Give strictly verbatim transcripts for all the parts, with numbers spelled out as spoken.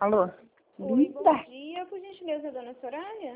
Alô? Oi, bom Linda. dia. Por gentileza, dona Soraya?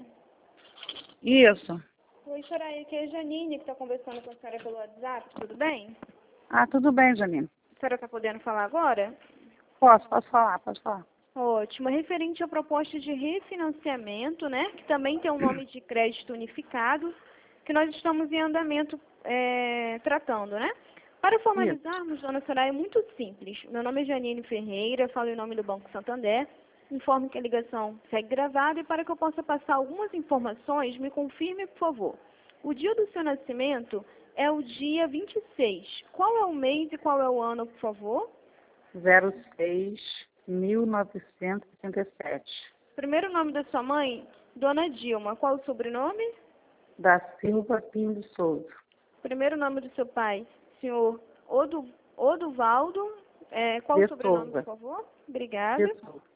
Isso. Oi, Soraya, aqui é a Janine, que está conversando com a senhora pelo WhatsApp. Tudo bem? Ah, tudo bem, Janine. A senhora está podendo falar agora? Posso, posso falar, posso falar. Ótimo. Referente à proposta de refinanciamento, né, que também tem o nome de crédito unificado, que nós estamos em andamento é, tratando, né? Para formalizarmos, dona Soraya, é muito simples. Meu nome é Janine Ferreira, falo em nome do Banco Santander. Informo que a ligação segue gravada e para que eu possa passar algumas informações, me confirme, por favor. O dia do seu nascimento é o dia vinte e seis. Qual é o mês e qual é o ano, por favor? zero seis, mil novecentos e sessenta e sete. Primeiro nome da sua mãe, Dona Dilma. Qual o sobrenome? Da Silva Pinho de Souza. Primeiro nome do seu pai, senhor Odu, Oduvaldo. É, qual De o sobrenome, Souza. por favor? Obrigada. De Souza.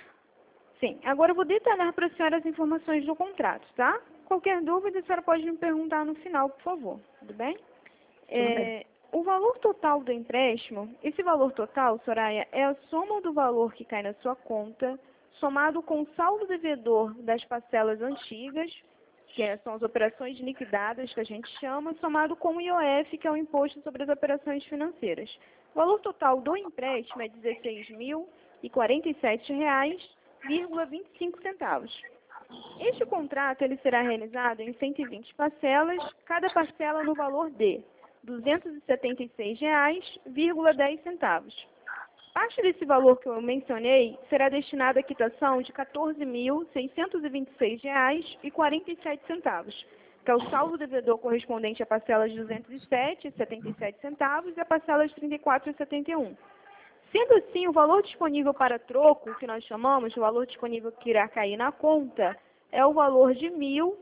Sim, agora eu vou detalhar para a senhora as informações do contrato, tá? Qualquer dúvida, a senhora pode me perguntar no final, por favor. Tudo bem? É, o valor total do empréstimo, esse valor total, Soraya, é a soma do valor que cai na sua conta, somado com o saldo devedor das parcelas antigas, que é- são as operações liquidadas, que a gente chama, somado com o I O F, que é o Imposto sobre as Operações Financeiras. O valor total do empréstimo é dezesseis mil e quarenta e sete reais e vinte e cinco centavos. Este contrato ele será realizado em cento e vinte parcelas, cada parcela no valor de duzentos e setenta e seis reais e dez centavos. Parte desse valor que eu mencionei será destinada à quitação de quatorze mil seiscentos e vinte e seis reais e quarenta e sete centavos, que é o saldo devedor correspondente à parcela de duzentos e sete reais e setenta e sete centavos e a parcela de trinta e quatro reais e setenta e um centavos. Sendo assim, o valor disponível para troco, que nós chamamos, o valor disponível que irá cair na conta, é o valor de mil,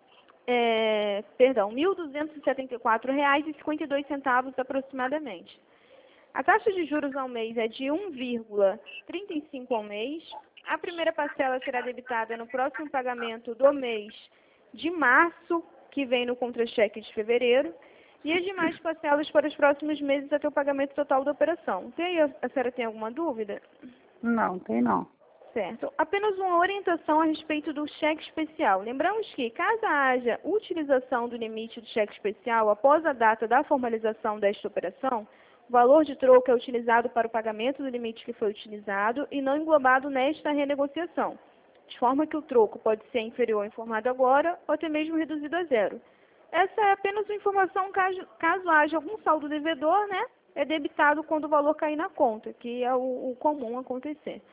é, perdão, mil duzentos e setenta e quatro reais e cinquenta e dois centavos aproximadamente. A taxa de juros ao mês é de um vírgula trinta e cinco ao mês. A primeira parcela será debitada no próximo pagamento do mês de março, que vem no contra-cheque de fevereiro, e as demais parcelas para os próximos meses até o pagamento total da operação. Tem, a senhora tem alguma dúvida? Não, tem não. Certo. Apenas uma orientação a respeito do cheque especial. Lembramos que, caso haja utilização do limite do cheque especial após a data da formalização desta operação, o valor de troco é utilizado para o pagamento do limite que foi utilizado e não englobado nesta renegociação, de forma que o troco pode ser inferior ao informado agora ou até mesmo reduzido a zero. Essa é apenas uma informação caso, caso haja algum saldo devedor, né? É debitado quando o valor cair na conta, que é o, o comum acontecer.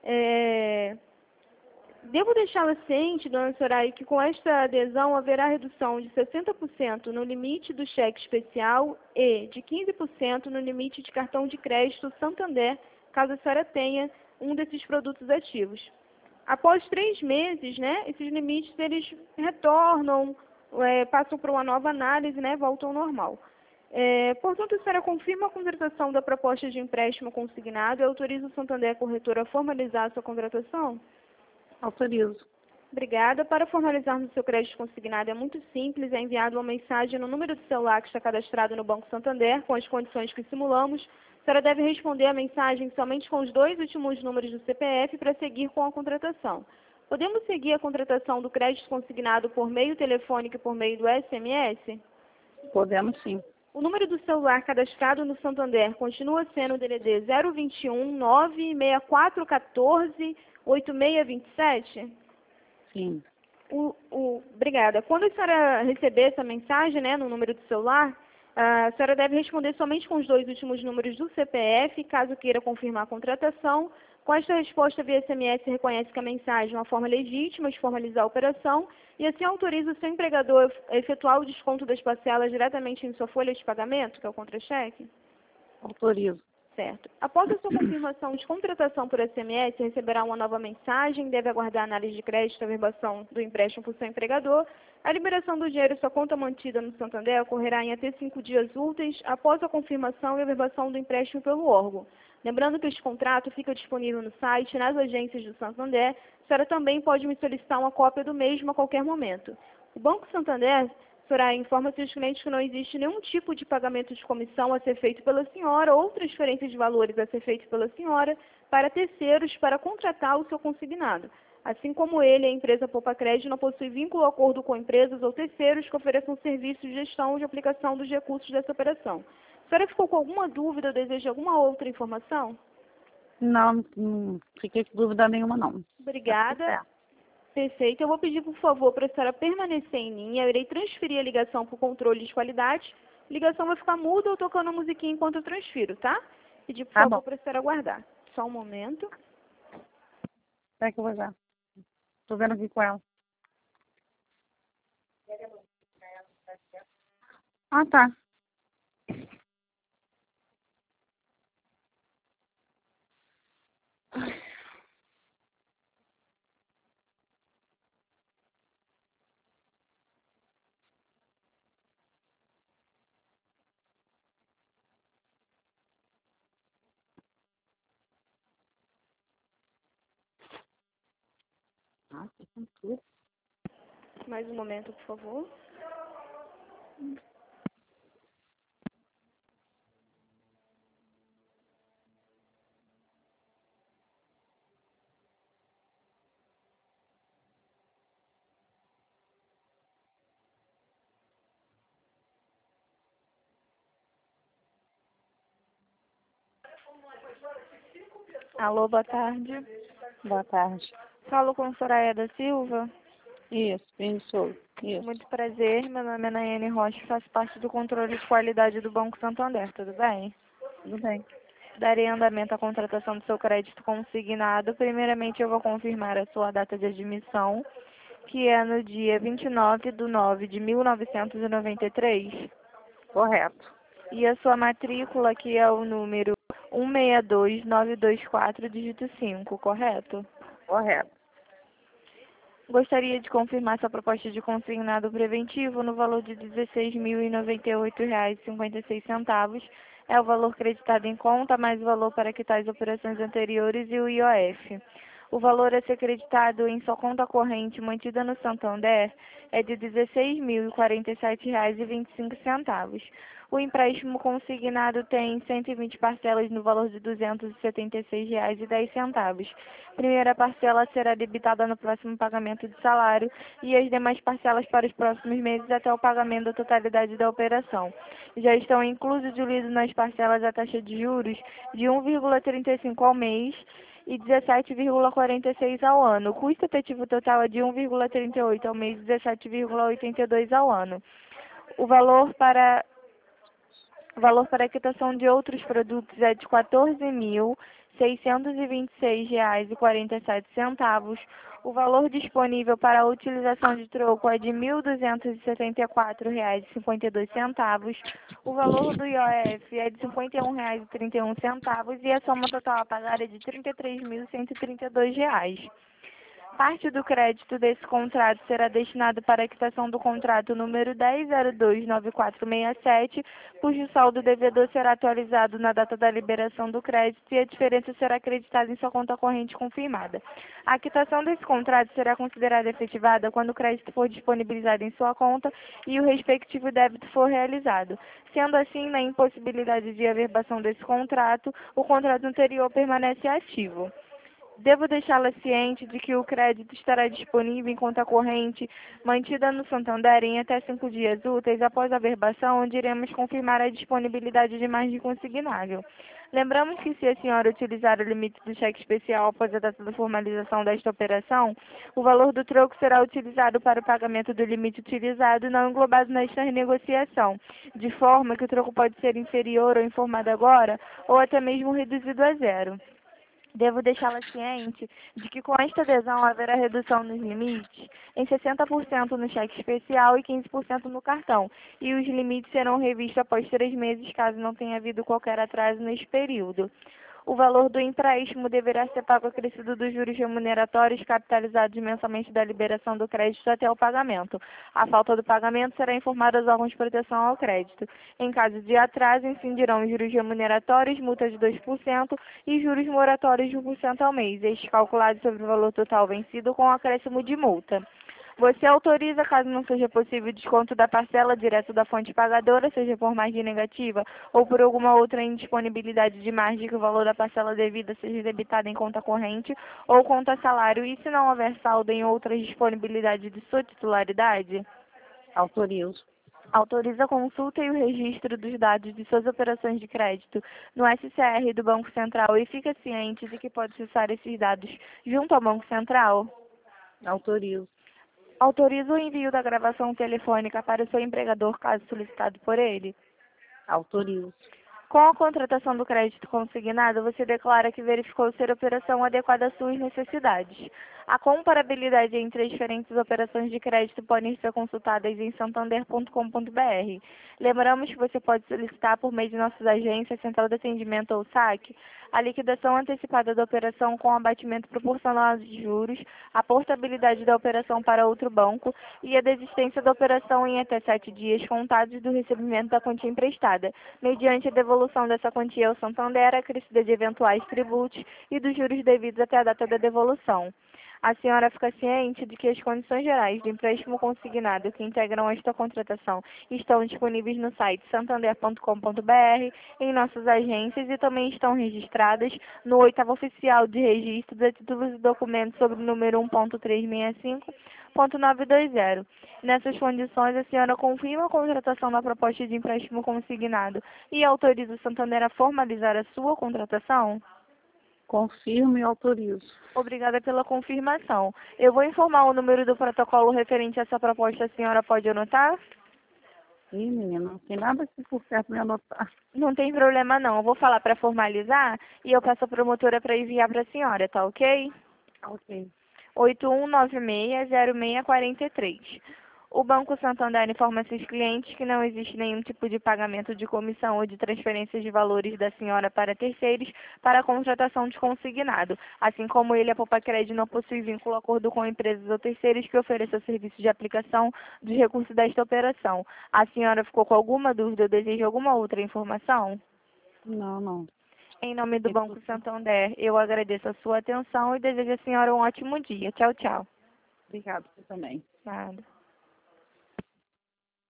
É, devo deixá-la ciente, dona Soraya, que com esta adesão haverá redução de sessenta por cento no limite do cheque especial e de quinze por cento no limite de cartão de crédito Santander, caso a senhora tenha um desses produtos ativos. Após três meses, né, esses limites eles retornam, é, passam por uma nova análise, né, voltam ao normal. É, portanto, a senhora confirma a contratação da proposta de empréstimo consignado e autoriza o Santander Corretora a formalizar a sua contratação? Autorizo. Obrigada. Para formalizarmos o seu crédito consignado é muito simples, é enviado uma mensagem no número de celular que está cadastrado no Banco Santander, com as condições que simulamos. A senhora deve responder a mensagem somente com os dois últimos números do C P F para seguir com a contratação. Podemos seguir a contratação do crédito consignado por meio telefônico e por meio do S M S? Podemos sim. O número do celular cadastrado no Santander continua sendo o D D D zero vinte e um, nove seis quatro um quatro, oito seis dois sete? Sim. O, o, obrigada. Quando a senhora receber essa mensagem, né, no número do celular, a senhora deve responder somente com os dois últimos números do C P F, caso queira confirmar a contratação. Com esta resposta via S M S, reconhece que a mensagem é uma forma legítima de formalizar a operação e assim autoriza o seu empregador a efetuar o desconto das parcelas diretamente em sua folha de pagamento, que é o contra-cheque? Autorizo. Certo. Após a sua confirmação de contratação por S M S, receberá uma nova mensagem, deve aguardar a análise de crédito e averbação do empréstimo por seu empregador. A liberação do dinheiro em sua conta mantida no Santander ocorrerá em até cinco dias úteis após a confirmação e averbação do empréstimo pelo órgão. Lembrando que este contrato fica disponível no site e nas agências do Santander. A senhora também pode me solicitar uma cópia do mesmo a qualquer momento. O Banco Santander, Soraya, informa seus clientes que não existe nenhum tipo de pagamento de comissão a ser feito pela senhora ou transferência de valores a ser feito pela senhora, para terceiros para contratar o seu consignado. Assim como ele, a empresa Poupa Crédito não possui vínculo ou acordo com empresas ou terceiros que ofereçam serviços de gestão ou de aplicação dos recursos dessa operação. A senhora ficou com alguma dúvida ou deseja alguma outra informação? Não, não fiquei com dúvida nenhuma, não. Obrigada. Perfeito. Eu vou pedir, por favor, para a senhora permanecer em linha. Eu irei transferir a ligação para o controle de qualidade. A ligação vai ficar muda ou tocando a musiquinha enquanto eu transfiro, tá? Pedir, por Tá favor, bom. para a senhora aguardar. Só um momento. Espera que eu vou já. Tô vendo aqui com ela. Ah, tá. Ah, que tontura. Mais um momento, por favor. Alô, boa tarde. Boa tarde. Falo com a Soraya da Silva. Isso, isso, isso. Muito prazer. Meu nome é Nayane Rocha e faço parte do controle de qualidade do Banco Santander. Tudo bem? Tudo bem. Darei andamento à contratação do seu crédito consignado. Primeiramente, eu vou confirmar a sua data de admissão, que é no dia vinte e nove de nove de mil novecentos e noventa e três. Correto. E a sua matrícula, que é o número um seis dois nove dois quatro, dígito cinco, correto? Correto. Gostaria de confirmar sua proposta de consignado preventivo no valor de dezesseis mil e noventa e oito reais e cinquenta e seis centavos. É o valor creditado em conta, mais o valor para quitar operações anteriores e o I O F. O valor a ser creditado em sua conta corrente mantida no Santander é de dezesseis mil e quarenta e sete reais e vinte e cinco centavos. O empréstimo consignado tem cento e vinte parcelas no valor de duzentos e setenta e seis reais e dez centavos. Primeira parcela será debitada no próximo pagamento de salário e as demais parcelas para os próximos meses até o pagamento da totalidade da operação. Já estão inclusos diluídos nas parcelas a taxa de juros de um vírgula trinta e cinco ao mês e dezessete vírgula quarenta e seis ao ano. O custo efetivo total é de um vírgula trinta e oito ao mês e dezessete vírgula oitenta e dois ao ano. O valor para O valor para a quitação de outros produtos é de quatorze mil seiscentos e vinte e seis reais e quarenta e sete centavos. O valor disponível para a utilização de troco é de mil duzentos e setenta e quatro reais e cinquenta e dois centavos. O valor do I O F é de cinquenta e um reais e trinta e um centavos e a soma total a pagar é de trinta e três mil cento e trinta e dois reais. Parte do crédito desse contrato será destinado para a quitação do contrato número dez zero dois nove quatro seis sete, cujo saldo devedor será atualizado na data da liberação do crédito e a diferença será acreditada em sua conta corrente confirmada. A quitação desse contrato será considerada efetivada quando o crédito for disponibilizado em sua conta e o respectivo débito for realizado. Sendo assim, na impossibilidade de averbação desse contrato, o contrato anterior permanece ativo. Devo deixá-la ciente de que o crédito estará disponível em conta corrente mantida no Santander em até cinco dias úteis após a averbação, onde iremos confirmar a disponibilidade de margem consignável. Lembramos que se a senhora utilizar o limite do cheque especial após a data da formalização desta operação, o valor do troco será utilizado para o pagamento do limite utilizado não englobado nesta renegociação, de forma que o troco pode ser inferior ou informado agora, ou até mesmo reduzido a zero. Devo deixá-la ciente de que com esta adesão haverá redução nos limites em sessenta por cento no cheque especial e quinze por cento no cartão, e os limites serão revistos após três meses, caso não tenha havido qualquer atraso neste período. O valor do empréstimo deverá ser pago acrescido dos juros remuneratórios capitalizados mensalmente da liberação do crédito até o pagamento. A falta do pagamento será informada aos órgãos de proteção ao crédito. Em caso de atraso, incidirão juros remuneratórios, multa de dois por cento e juros moratórios de um por cento ao mês, estes calculados sobre o valor total vencido com acréscimo de multa. Você autoriza, caso não seja possível, o desconto da parcela direto da fonte pagadora, seja por margem negativa ou por alguma outra indisponibilidade de margem que o valor da parcela devida seja debitado em conta corrente ou conta salário e se não houver saldo em outras disponibilidades de sua titularidade? Autorizo. Autoriza a consulta e o registro dos dados de suas operações de crédito no S C R do Banco Central e fica ciente de que pode acessar esses dados junto ao Banco Central? Autorizo. Autoriza o envio da gravação telefônica para o seu empregador, caso solicitado por ele? Autorizo. Com a contratação do crédito consignado, você declara que verificou ser a operação adequada às suas necessidades. A comparabilidade entre as diferentes operações de crédito podem ser consultadas em santander ponto com ponto br. Lembramos que você pode solicitar por meio de nossas agências, Central de Atendimento ou saque, a liquidação antecipada da operação com abatimento proporcional de juros, a portabilidade da operação para outro banco e a desistência da operação em até sete dias contados do recebimento da quantia emprestada, mediante a devolução dessa quantia ao Santander, acrescida de eventuais tributos e dos juros devidos até a data da devolução. A senhora fica ciente de que as condições gerais do empréstimo consignado que integram esta contratação estão disponíveis no site santander ponto com ponto br, em nossas agências e também estão registradas no oitavo oficial de registro de títulos e documentos sobre o número um ponto trezentos e sessenta e cinco ponto novecentos e vinte. Nessas condições, a senhora confirma a contratação da proposta de empréstimo consignado e autoriza o Santander a formalizar a sua contratação? Confirmo e autorizo. Obrigada pela confirmação. Eu vou informar o número do protocolo referente a essa proposta. A senhora pode anotar? Ih, menina, não tem nada aqui por perto de anotar. Não tem problema não. Eu vou falar para formalizar e eu peço a promotora para enviar para a senhora, tá ok? Ok. oito um nove seis zero seis quatro três. O Banco Santander informa seus clientes que não existe nenhum tipo de pagamento de comissão ou de transferência de valores da senhora para terceiros para a contratação de consignado, assim como ele, a Popacred, não possui vínculo ou acordo com empresas ou terceiros que ofereçam serviço de aplicação dos recursos desta operação. A senhora ficou com alguma dúvida ou deseja alguma outra informação? Não, não. Em nome do É Banco tudo. Santander, eu agradeço a sua atenção e desejo à senhora um ótimo dia. Tchau, tchau. Obrigada, você também. Nada.